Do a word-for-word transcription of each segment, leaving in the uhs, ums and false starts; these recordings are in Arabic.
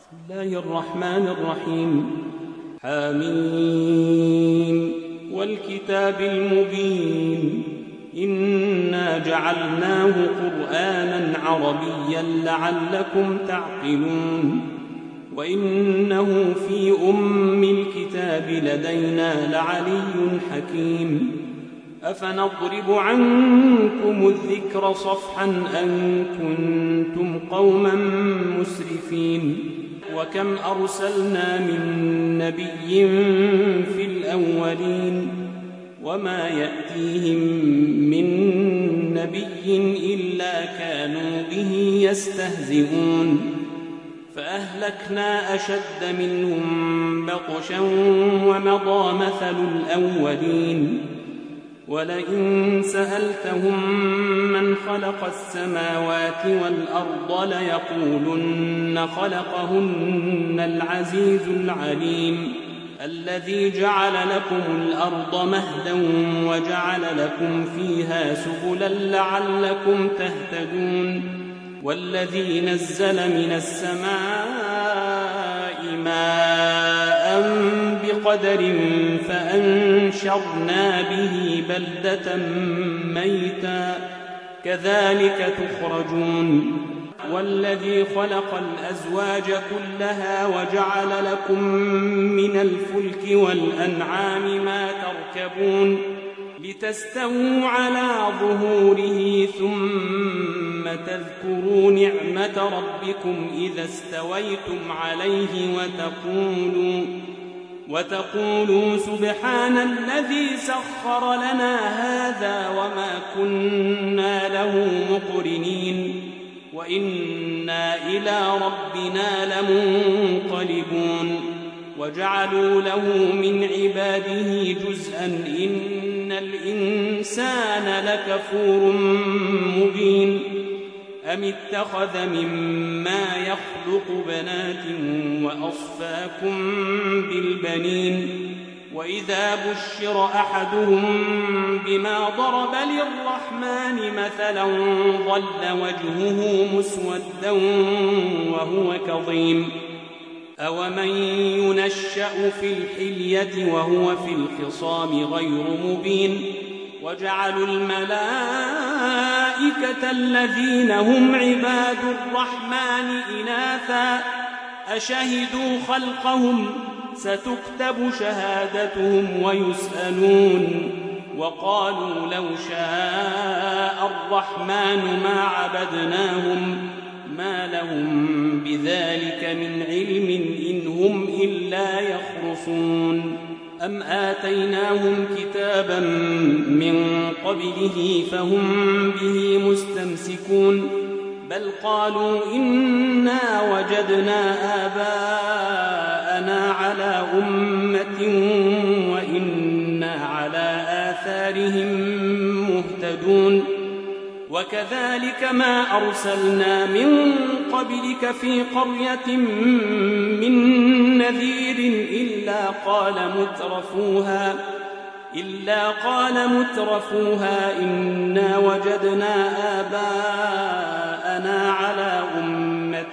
بسم الله الرحمن الرحيم. حميم والكتاب المبين إنا جعلناه قرآنا عربيا لعلكم تعقلون وإنه في أم الكتاب لدينا لعلي حكيم. أفنضرب عنكم الذكر صفحا أن كنتم قوما مسرفين. وكم أرسلنا من نبي في الأولين وما يأتيهم من نبي إلا كانوا به يستهزئون فأهلكنا أشد منهم بطشا ومضى مثل الأولين. ولئن سألتهم من خلق السماوات والأرض ليقولن خلقهن العزيز العليم الذي جعل لكم الأرض مهدا وجعل لكم فيها سبلا لعلكم تهتدون والذي نزل من السماء ماء بقدر فأنشرنا به بلدة ميتا كذلك تخرجون. والذي خلق الأزواج كلها وجعل لكم من الفلك والأنعام ما تركبون لتستووا على ظهوره ثم تذكروا نعمة ربكم إذا استويتم عليه وتقولوا, وتقولوا سبحان الذي سخر لنا هذا وما كنا له مقرنين وإنا إلى ربنا لمنقلبون. وجعلوا له من عباده جزءا إن الإنسان لكفور مبين. أم اتخذ مما يخلق بنات وأصفاكم بالبنين وإذا بشر أحدهم بما ضرب للرحمن مثلا ظل وجهه مسودا وهو كظيم. أومن ينشأ في الحلية وهو في الخصام غير مبين. وجعلوا الملائكة الذين هم عباد الرحمن إناثا أشهدوا خلقهم ستكتب شهادتهم ويسألون. وقالوا لو شاء الرحمن ما عبدناهم ما لهم بذلك من علم إن هم إلا يخرصون. أم آتيناهم كتابا من قبله فهم به مستمسكون بل قالوا إنا وجدنا آباءنا على أمة وإنا على آثارهم مهتدون. وكذلك ما أرسلنا من قبلك في قرية من نذير إلا قال مترفوها إلا قال مترفوها إنا وجدنا آباءنا على أمة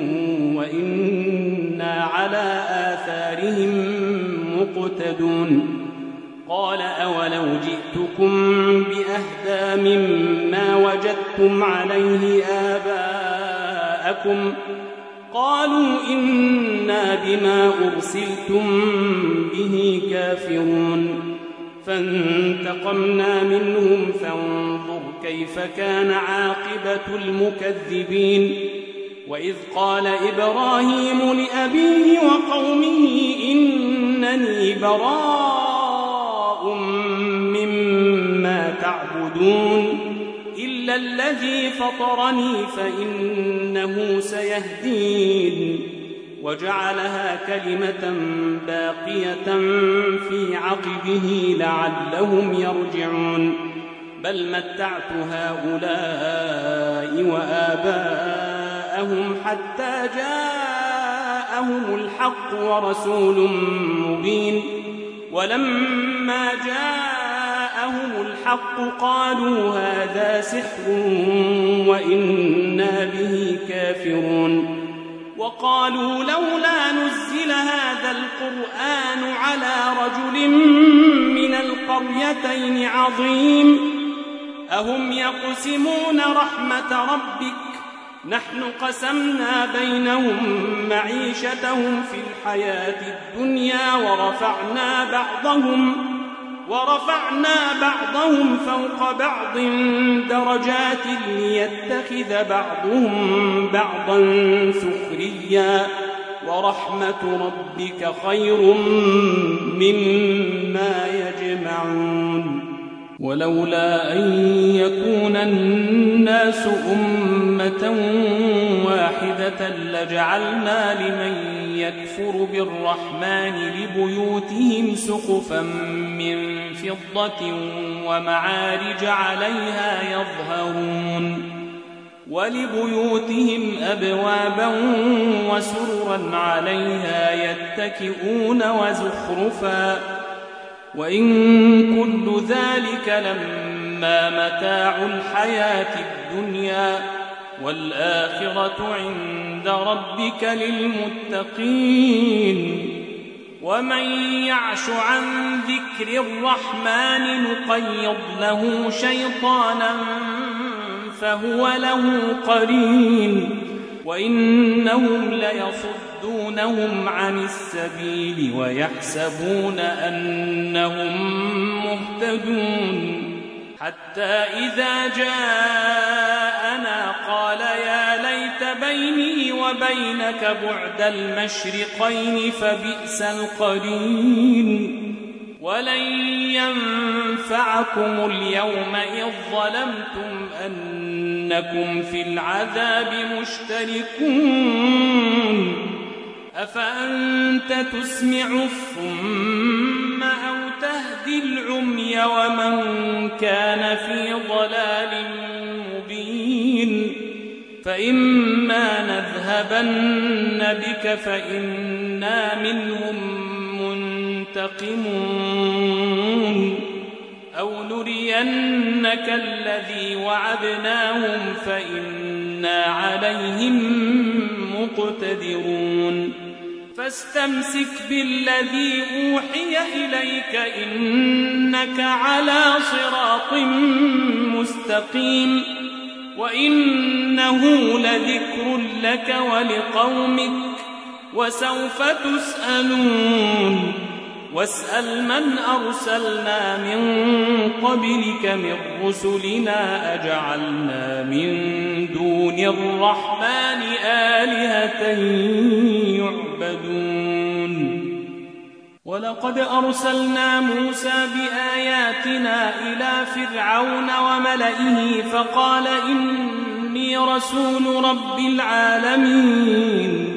وإنا على آثارهم مقتدون. قال أولو جئتكم بأهدى مما وجدتم عليه آباءكم قالوا إنا بما أرسلتم به كافرون. فانتقمنا منهم فانظر كيف كان عاقبة المكذبين. وإذ قال إبراهيم لأبيه وقومه إنني براء مما تعبدون إلا الذي فطرني فإنه سيهدين. وجعلها كلمة باقية في عقبه لعلهم يرجعون. بل متعت هؤلاء وآباءهم حتى جاءهم الحق ورسول مبين. ولما جاءهم الحق قالوا هذا سحر وإنا به كافرون. وقالوا لولا نزل هذا القرآن على رجل من القريتين عظيم أهم يقسمون رحمة ربك نحن قسمنا بينهم معيشتهم في الحياة الدنيا ورفعنا بعضهم ورفعنا بعضهم فوق بعض درجات ليتخذ بعضهم بعضا سخريا ورحمة ربك خير مما يجمعون ولولا أن يكون الناس أمة واحدة لجعلنا لمن يكفر بالرحمن لبيوتهم سقفا من فضة ومعارج عليها يظهرون ولبيوتهم أبوابا وسررا عليها يتكئون وزخرفا وإن كل ذلك لما متاع الحياة الدنيا والآخرة عند ربك للمتقين ومن يعش عن ذكر الرحمن نقيض له شيطانا فهو له قرين وإنهم ليصدونهم عن السبيل ويحسبون أنهم مهتدون حتى إذا جاءنا قال يا ليت بيني وبينك بعد المشرقين فبئس القرين ولن ينفعكم اليوم إذ ظلمتم أنكم في العذاب مشتركون أفأنت تسمع الصم أو تهدي العمي ومن كان في ضلال مبين فإما نذهبن بك فإنا منهم منتقمون أو نرينك الذي وعدناهم فإنا عليهم مقتدرون فاستمسك بالذي أوحي إليك إنك على صراط مستقيم وإنه لذكر لك ولقومك وسوف تسألون واسأل من أرسلنا من قبلك من رسلنا أجعلنا من دون الرحمن آلهة يعبدون ولقد أرسلنا موسى بآياتنا إلى فرعون وملئه فقال إني رسول رب العالمين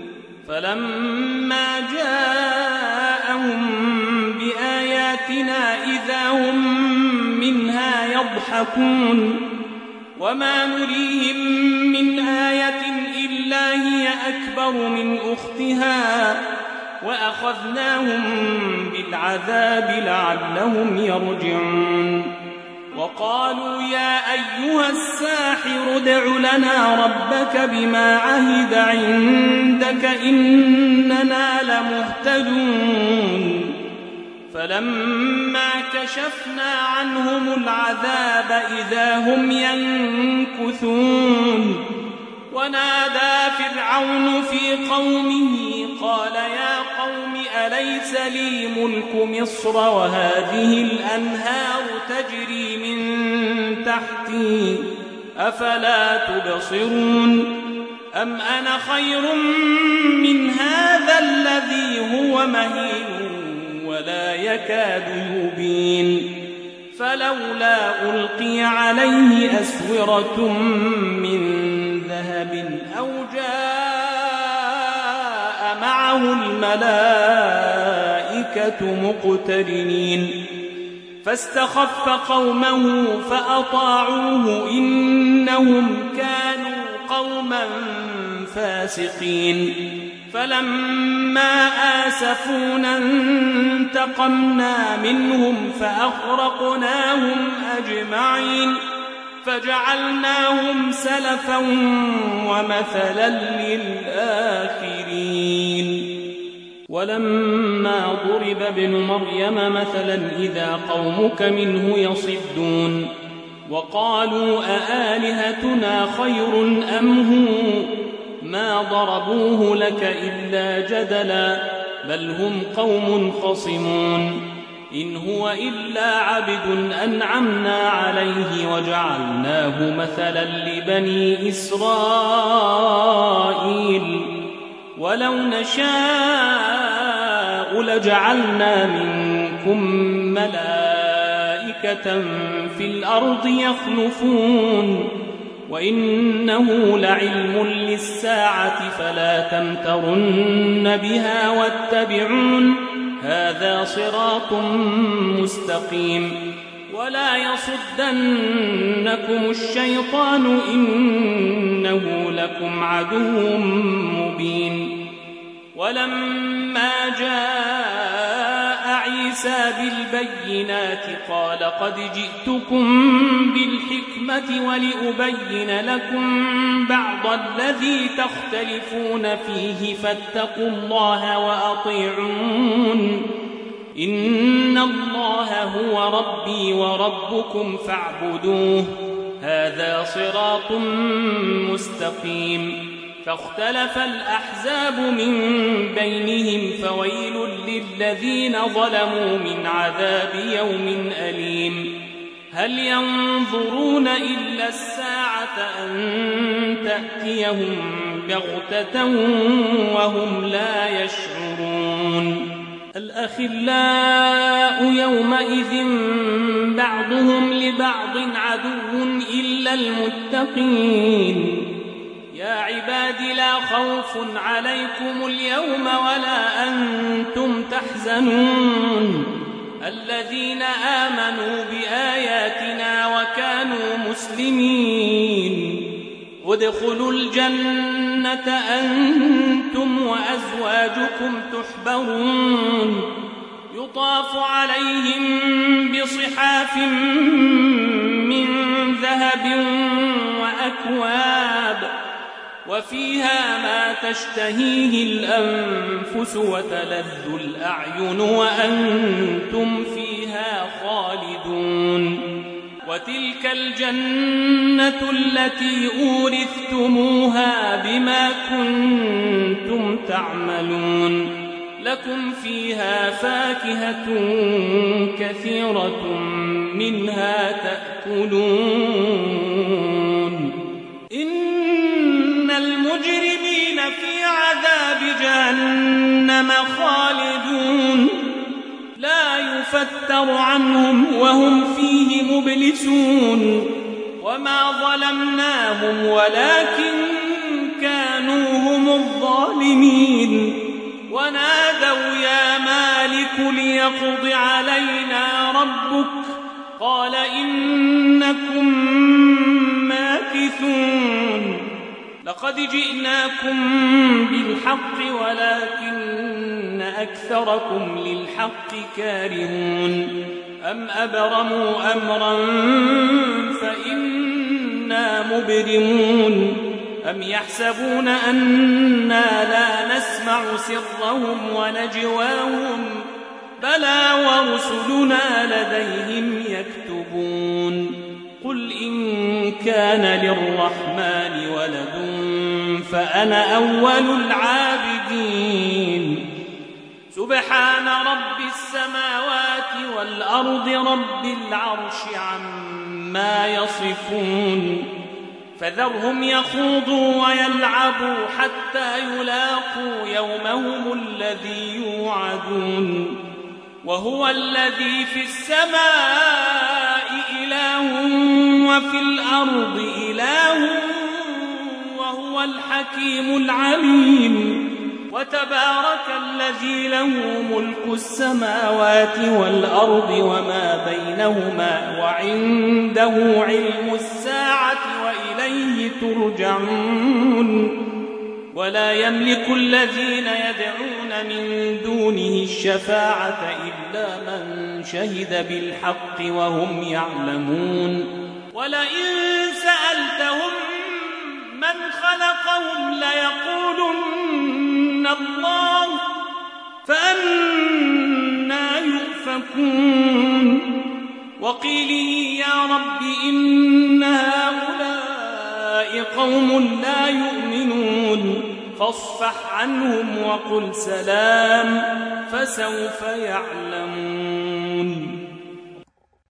فلما جاءهم بآياتنا إذا هم منها يضحكون وما نريهم من آية إلا هي أكبر من أختها وأخذناهم بالعذاب لعلهم يرجعون وقالوا يا أيها الساحر ادع لنا ربك بما عهد عندك إننا لمهتدون فلما كشفنا عنهم العذاب إذا هم ينكثون ونادى فرعون في قومه قال يا قوم أليس لي ملك مصر وهذه الأنهار تجري من تحتي أفلا تبصرون أم أنا خير من هذا الذي هو مهين ولا يكاد يبين فلولا ألقي عليه أسورة من ذهب أو جاء معه الملائكة مقترنين فاستخف قومه فأطاعوه إنهم كانوا قوما فاسقين فلما آسفونا انتقمنا منهم فأغرقناهم أجمعين فجعلناهم سلفا ومثلا للآخرين ولما ضرب ابن مريم مثلا إذا قومك منه يصدون وقالوا أآلهتنا خير أم هو ما ضربوه لك إلا جدلا بل هم قوم خصمون إن هو إلا عبد أنعمنا عليه وجعلناه مثلا لبني إسرائيل ولو نشاء لجعلنا منكم ملائكة في الأرض يخلفون وإنه لعلم للساعة فلا تمترن بها واتبعون هذا صراط مستقيم ولا يصدنكم الشيطان إنه لكم عدو مبين ولما جاء عيسى بالبينات قال قد جئتكم بالحكمة ولأبين لكم بعض الذي تختلفون فيه فاتقوا الله وأطيعون إن الله هو ربي وربكم فاعبدوه هذا صراط مستقيم فاختلف الأحزاب من بينهم فويل للذين ظلموا من عذاب يوم أليم هل ينظرون إلا الساعة أن تأتيهم بغتة وهم لا يشعرون الأخلاء يومئذ بعضهم لبعض عدو إلا المتقين يا عباد لا خوف عليكم اليوم ولا أنتم تحزنون الذين آمنوا بآياتنا وكانوا مسلمين ادخلوا الجنة أنتم وأزواجكم تحبرون يطاف عليهم بصحاف من ذهب وأكواب وفيها ما تشتهيه الأنفس وتلذ الأعين وأنتم فيها خالدون وتلك الجنة التي أورثتموها بما كنتم تعملون لكم فيها فاكهة كثيرة منها تأكلون إن المجرمين في عذاب جهنم خالدون لا يفتر عنهم وهم فيه مبلسون وما ظلمناهم ولكن كانوا هم الظالمين ونادوا يا مالك ليقض علينا ربك قال إنكم ماكثون لقد جئناكم بالحق ولكن أكثركم للحق كارهون أم أبرموا أمرا فإنا مبرمون أم يحسبون أنا لا نسمع سرهم ونجواهم بلى ورسلنا لديهم يكتبون قل إن كان للرحمن ولد فأنا أول العابدين سبحان رب السماوات والأرض رب العرش عما يصفون فذرهم يخوضوا ويلعبوا حتى يلاقوا يومهم الذي يوعدون وهو الذي في السماء إله وفي الأرض إله وهو الحكيم العليم وتبارك الذي له ملك السماوات والأرض وما بينهما وعنده علم الساعة وإليه ترجعون ولا يملك الذين يدعون من دونه الشفاعة إلا من شهد بالحق وهم يعلمون ولئن سألتهم من خلقهم ليقولن الله فأنى يؤفكون وقيله يا رب إن هؤلاء قوم لا يؤمنون فاصفح عنهم وقل سلام فسوف يعلمون